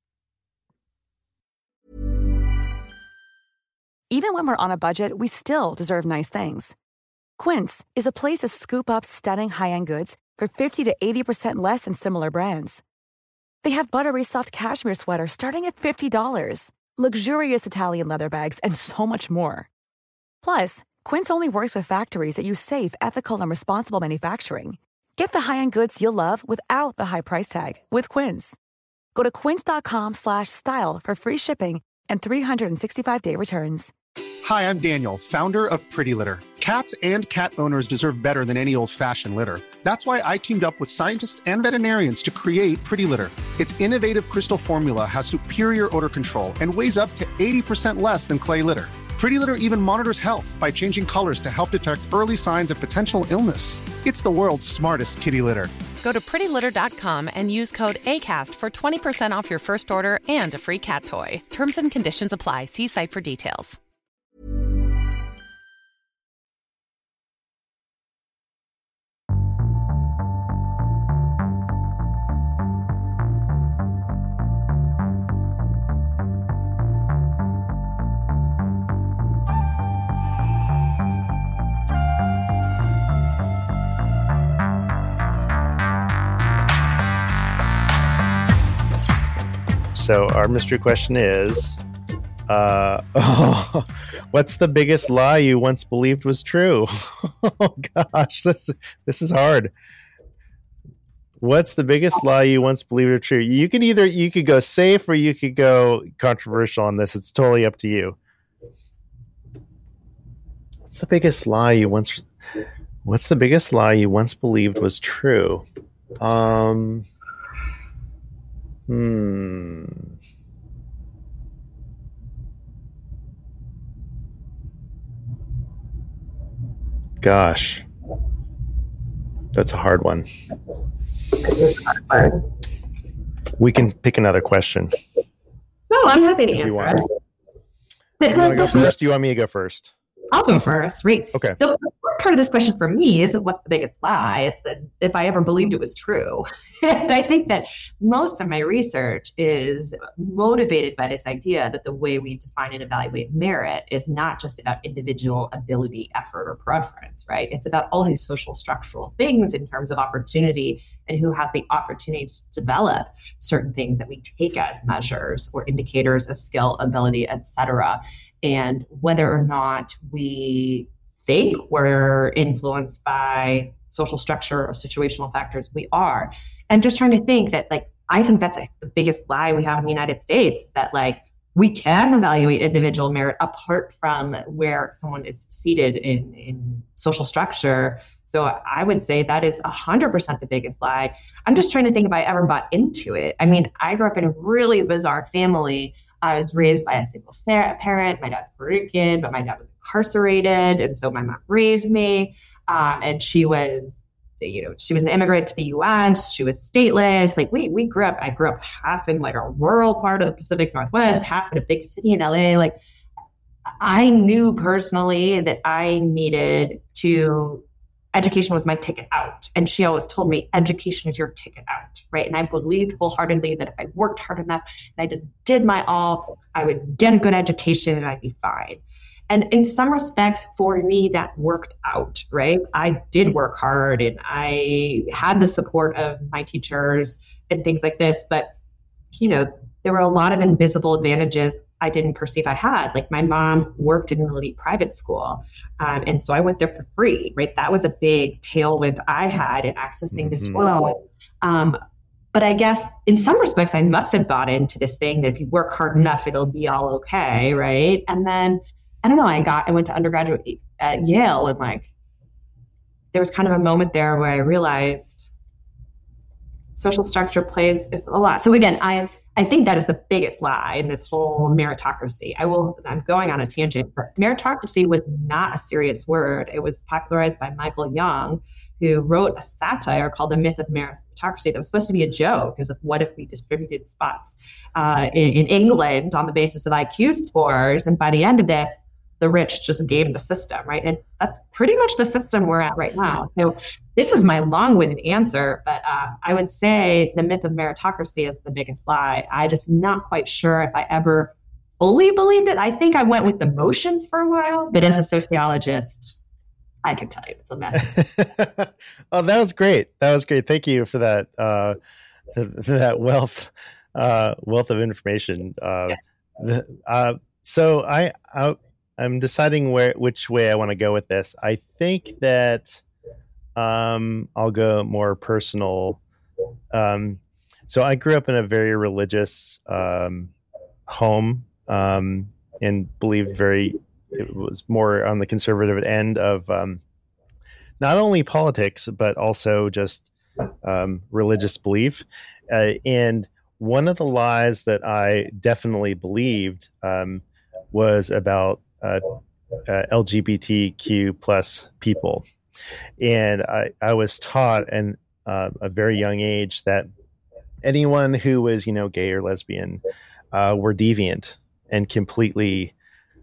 Even when we're on a budget, we still deserve nice things. Quince is a place to scoop up stunning high-end goods for fifty to eighty percent less than similar brands. They have buttery soft cashmere sweaters starting at fifty dollars, luxurious Italian leather bags, and so much more. Plus, Quince only works with factories that use safe, ethical, and responsible manufacturing. Get the high-end goods you'll love without the high price tag with Quince. Go to quince.com slash style for free shipping and three sixty-five day returns. Hi, I'm Daniel, founder of Pretty Litter. Cats and cat owners deserve better than any old-fashioned litter. That's why I teamed up with scientists and veterinarians to create Pretty Litter. Its innovative crystal formula has superior odor control and weighs up to eighty percent less than clay litter. Pretty Litter even monitors health by changing colors to help detect early signs of potential illness. It's the world's smartest kitty litter. Go to pretty litter dot com and use code ACAST for twenty percent off your first order and a free cat toy. Terms and conditions apply. See site for details. So our mystery question is, uh, oh, what's the biggest lie you once believed was true? Oh gosh, this this is hard. What's the biggest lie you once believed was true? You can either you could go safe or you could go controversial on this. It's totally up to you. What's the biggest lie you once? What's the biggest lie you once believed was true? Um. Hmm. Gosh. That's a hard one. We can pick another question. No, I'm happy to if answer you want. it. You want to go first? Do you want me to go first? I'll go first. Right. Okay. The part of this question for me isn't what's the biggest lie. It's that if I ever believed it was true. And I think that most of my research is motivated by this idea that the way we define and evaluate merit is not just about individual ability, effort, or preference, right? It's about all these social structural things in terms of opportunity and who has the opportunity to develop certain things that we take as measures or indicators of skill, ability, et cetera. And whether or not we think we're influenced by social structure or situational factors, we are. And just trying to think that, like, I think that's a, the biggest lie we have in the United States, that like we can evaluate individual merit apart from where someone is seated in, in social structure. So I would say that is one hundred percent the biggest lie. I'm just trying to think if I ever bought into it. I mean, I grew up in a really bizarre family. I was raised by a single parent. My dad's Puerto Rican, but my dad was incarcerated. And so my mom raised me. Um, and she was, you know, she was an immigrant to the U S. She was stateless. Like we, we grew up, I grew up half in like a rural part of the Pacific Northwest, half in a big city in L A. Like I knew personally that I needed to, education was my ticket out. And she always told me education is your ticket out, right? And I believed wholeheartedly that if I worked hard enough and I just did my all, I would get a good education and I'd be fine. And in some respects, for me, that worked out, right? I did work hard and I had the support of my teachers and things like this. But, you know, there were a lot of invisible advantages I didn't perceive I had. Like my mom worked in an elite private school. Um, and so I went there for free, right? That was a big tailwind I had in accessing mm-hmm. this world. Um, but I guess in some respects, I must have bought into this thing that if you work hard enough, it'll be all okay, right? And then, I don't know, I got, I went to undergraduate at Yale and like, there was kind of a moment there where I realized social structure plays a lot. So again, I I think that is the biggest lie in this whole meritocracy. I will, I'm going on a tangent, but meritocracy was not a serious word. It was popularized by Michael Young, who wrote a satire called The Myth of Meritocracy that was supposed to be a joke, because of what if we distributed spots uh, in, in England on the basis of I Q scores, and by the end of this, the rich just game the system, right? And that's pretty much the system we're at right now. So this is my long-winded answer, but uh, I would say the myth of meritocracy is the biggest lie. I just not quite sure if I ever fully believed it. I think I went with the motions for a while, but as a sociologist, I can tell you it's a myth. Oh, that was great. That was great. Thank you for that. Uh, for that wealth, uh, wealth of information. Uh, yeah. uh, so I. I I'm deciding where which way I want to go with this. I think that um, I'll go more personal. Um, so I grew up in a very religious um, home um, and believed very, it was more on the conservative end of um, not only politics, but also just um, religious belief. Uh, and one of the lies that I definitely believed um, was about Uh, uh, L G B T Q plus people. And I, I was taught at uh, a very young age that anyone who was, you know, gay or lesbian uh, were deviant and completely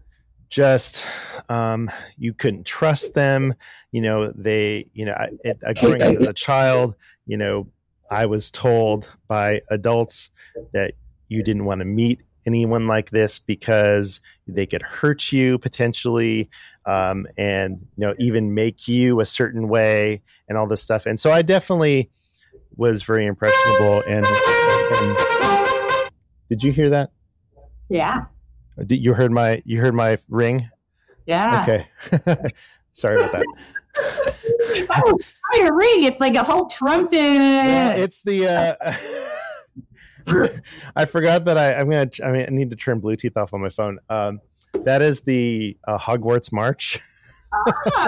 just, um, you couldn't trust them. You know, they, you know, I, it, growing up as a child, you know, I was told by adults that you didn't want to meet anyone like this because they could hurt you potentially, um, and you know, even make you a certain way and all this stuff. And so I definitely was very impressionable. And, and did you hear that? Yeah. Did you heard my you heard my ring? Yeah. Okay. Sorry about that. Oh, a ring! It's like a whole trumpet. Well, it's the. Uh, I forgot that I, I'm gonna. I mean, I need to turn Bluetooth off on my phone. Um, that is the uh, Hogwarts March. Ah,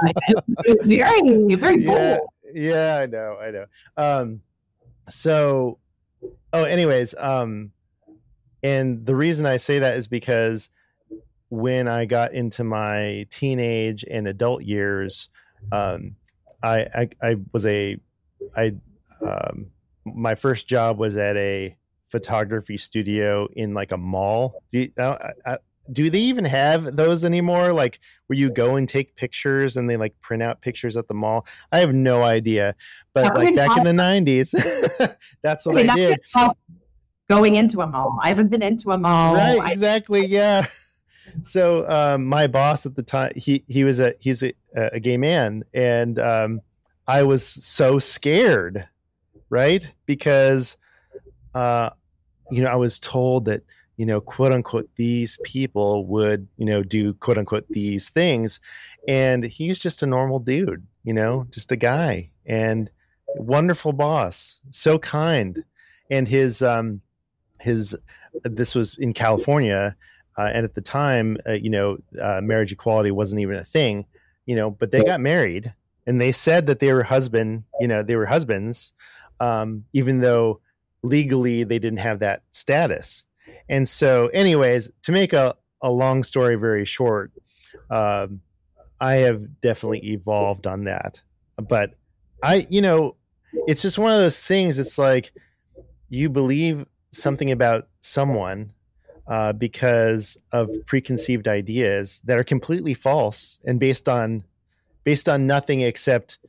very, very cool. Yeah, yeah, I know, I know. Um, so, oh, anyways, um, and the reason I say that is because when I got into my teenage and adult years, um, I, I, I was a, I, um. my first job was at a photography studio in like a mall. Do, you, I, I, do they even have those anymore? Like where you go and take pictures and they like print out pictures at the mall. I have no idea, but like back in the nineties, that's what I, mean, I did. Going into a mall. I haven't been into a mall. Right. Exactly. Yeah. So um, my boss at the time, he, he was a, he's a, a gay man. And um, I was so scared. Right. Because, uh, you know, I was told that, you know, quote unquote, these people would, you know, do quote unquote, these things. And he's just a normal dude, you know, just a guy and wonderful boss. So kind. And his, um, his, this was in California. Uh, and at the time, uh, you know, uh, marriage equality wasn't even a thing, you know, but they got married and they said that they were husband, you know, they were husbands. Um, even though legally they didn't have that status. And so anyways, to make a, a long story very short, um, I have definitely evolved on that. But I, you know, it's just one of those things. It's like you believe something about someone uh, because of preconceived ideas that are completely false and based on based on nothing except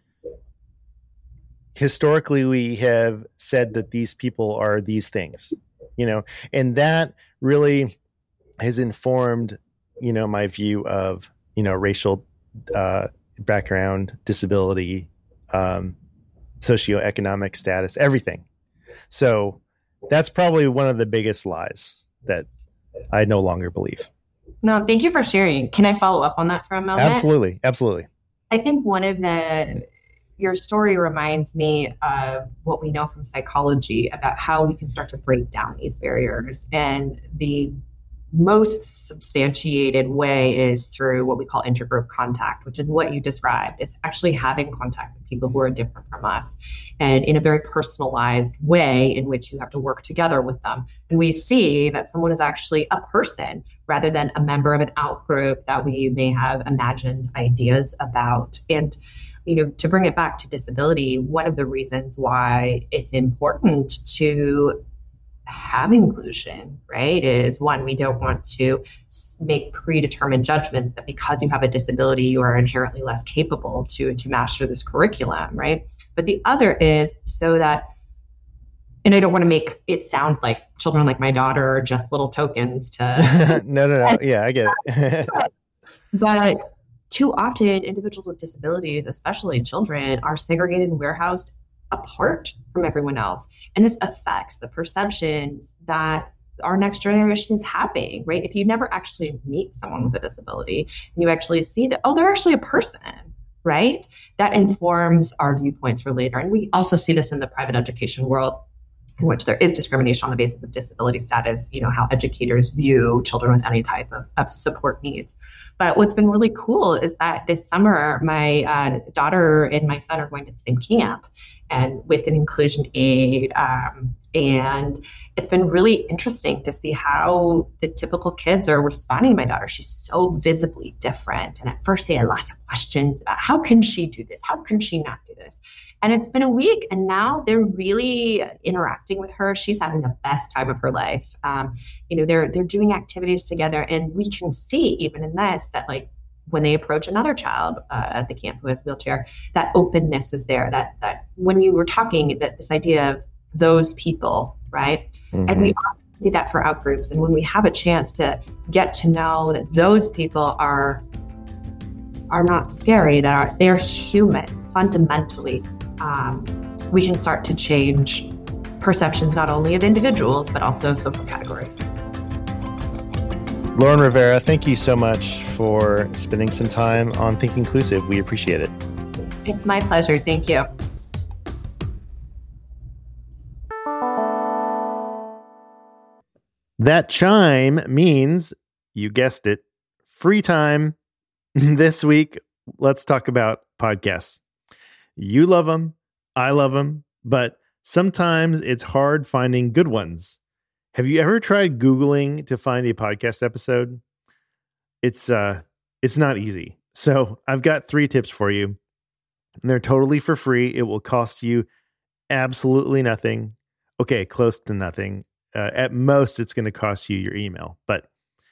historically we have said that these people are these things, you know, and that really has informed you know, my view of, you know, racial uh, background, disability, um, socioeconomic status, everything. So that's probably one of the biggest lies that I no longer believe. No, thank you for sharing. Can I follow up on that for a moment? Absolutely. Absolutely. I think one of the, your story reminds me of what we know from psychology about how we can start to break down these barriers. And the most substantiated way is through what we call intergroup contact, which is what you described. It's actually having contact with people who are different from us and in a very personalized way in which you have to work together with them. And we see that someone is actually a person rather than a member of an out group that we may have imagined ideas about. And you know, to bring it back to disability, one of the reasons why it's important to have inclusion, right, is one, we don't want to make predetermined judgments that because you have a disability, you are inherently less capable to, to master this curriculum, right? But the other is so that, and I don't want to make it sound like children like my daughter are just little tokens to... no, no, no. Yeah, I get it. but, but too often, individuals with disabilities, especially children, are segregated and warehoused apart from everyone else. And this affects the perceptions that our next generation is having, right? If you never actually meet someone with a disability and you actually see that, oh, they're actually a person, right? That informs our viewpoints for later. And we also see this in the private education world, in which there is discrimination on the basis of disability status, you know, how educators view children with any type of, of support needs. But what's been really cool is that this summer, my uh, daughter and my son are going to the same camp and with an inclusion aid. Um, and it's been really interesting to see how the typical kids are responding to my daughter. She's so visibly different. And at first they had lots of questions about how can she do this? How can she not do this? And it's been a week, and now they're really interacting with her. She's having the best time of her life. Um, you know, they're they're doing activities together, and we can see even in this that, like, when they approach another child uh, at the camp who has a wheelchair, that openness is there. That that when you were talking, that this idea of those people, right? Mm-hmm. And we often see that for out groups, and when we have a chance to get to know that those people are are not scary, that are they're human fundamentally. Um, we can start to change perceptions not only of individuals, but also social categories. Lauren Rivera, thank you so much for spending some time on Think Inclusive. We appreciate it. It's my pleasure. Thank you. That chime means, you guessed it, free time. This week, let's talk about podcasts. You love them, I love them, but sometimes it's hard finding good ones. Have you ever tried Googling to find a podcast episode? It's uh, it's not easy. So I've got three tips for you, and they're totally for free. It will cost you absolutely nothing. Okay, close to nothing. Uh, at most, it's going to cost you your email. But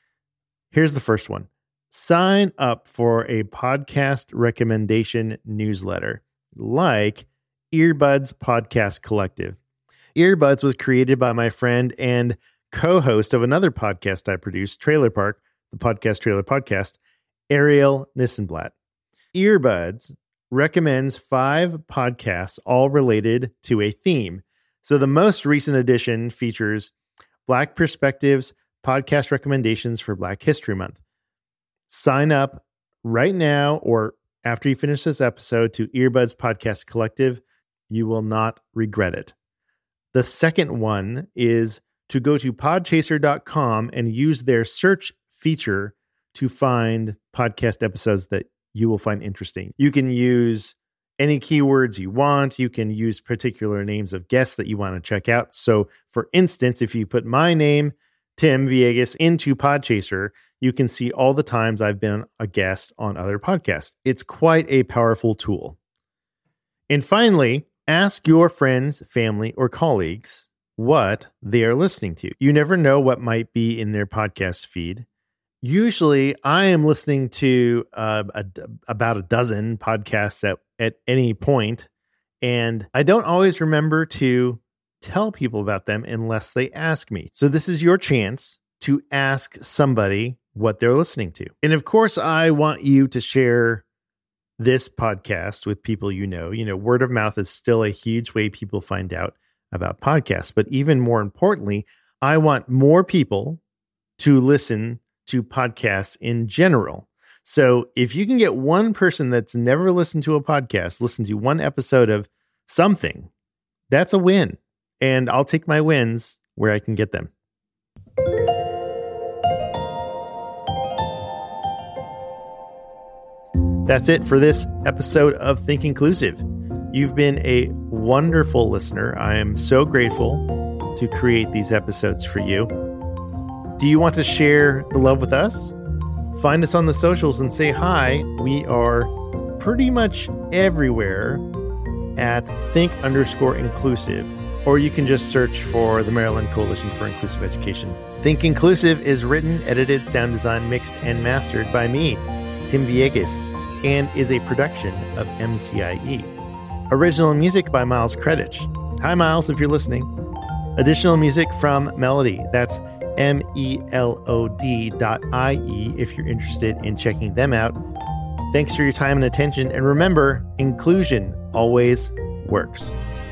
here's the first one. Sign up for a podcast recommendation newsletter, like Earbuds Podcast Collective. Earbuds was created by my friend and co-host of another podcast I produce, Trailer Park, the podcast Trailer Podcast, Ariel Nissenblatt. Earbuds recommends five podcasts all related to a theme. So the most recent edition features Black Perspectives podcast recommendations for Black History Month. Sign up right now or after you finish this episode to Earbuds Podcast Collective. You will not regret it. The second one is to go to podchaser dot com and use their search feature to find podcast episodes that you will find interesting. You can use any keywords you want. You can use particular names of guests that you want to check out. So, for instance, if you put my name, Tim Villegas, into Podchaser, you can see all the times I've been a guest on other podcasts. It's quite a powerful tool. And finally, ask your friends, family, or colleagues what they are listening to. You never know what might be in their podcast feed. Usually, I am listening to uh, a, about a dozen podcasts at, at any point, and I don't always remember to tell people about them unless they ask me. So this is your chance to ask somebody what they're listening to. And of course, I want you to share this podcast with people you know. You know, word of mouth is still a huge way people find out about podcasts. But even more importantly, I want more people to listen to podcasts in general. So if you can get one person that's never listened to a podcast, listen to one episode of something, that's a win. And I'll take my wins where I can get them. That's it for this episode of Think Inclusive. You've been a wonderful listener. I am so grateful to create these episodes for you. Do you want to share the love with us? Find us on the socials and say hi. We are pretty much everywhere at think underscore inclusive, or you can just search for the Maryland Coalition for Inclusive Education. Think Inclusive is written, edited, sound design, mixed, and mastered by me, Tim Villegas, and is a production of M C I E. Original music by Miles Kredich. Hi, Miles, if you're listening. Additional music from Melody. That's M E L O D dot I E if you're interested in checking them out. Thanks for your time and attention. And remember, inclusion always works.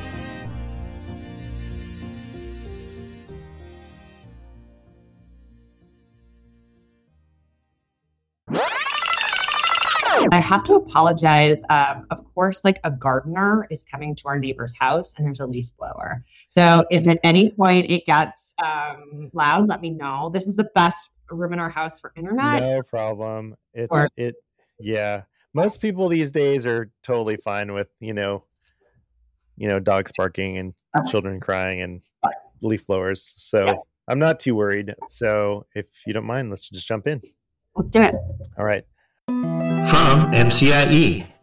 I have to apologize. Um, of course, like a gardener is coming to our neighbor's house and there's a leaf blower. So if at any point it gets um, loud, let me know. This is the best room in our house for internet. No problem. It's or- it. Yeah. Most people these days are totally fine with, you know, you know, dogs barking and okay. children crying and leaf blowers. So yeah. I'm not too worried. So if you don't mind, let's just jump in. Let's do it. All right. From M C I E.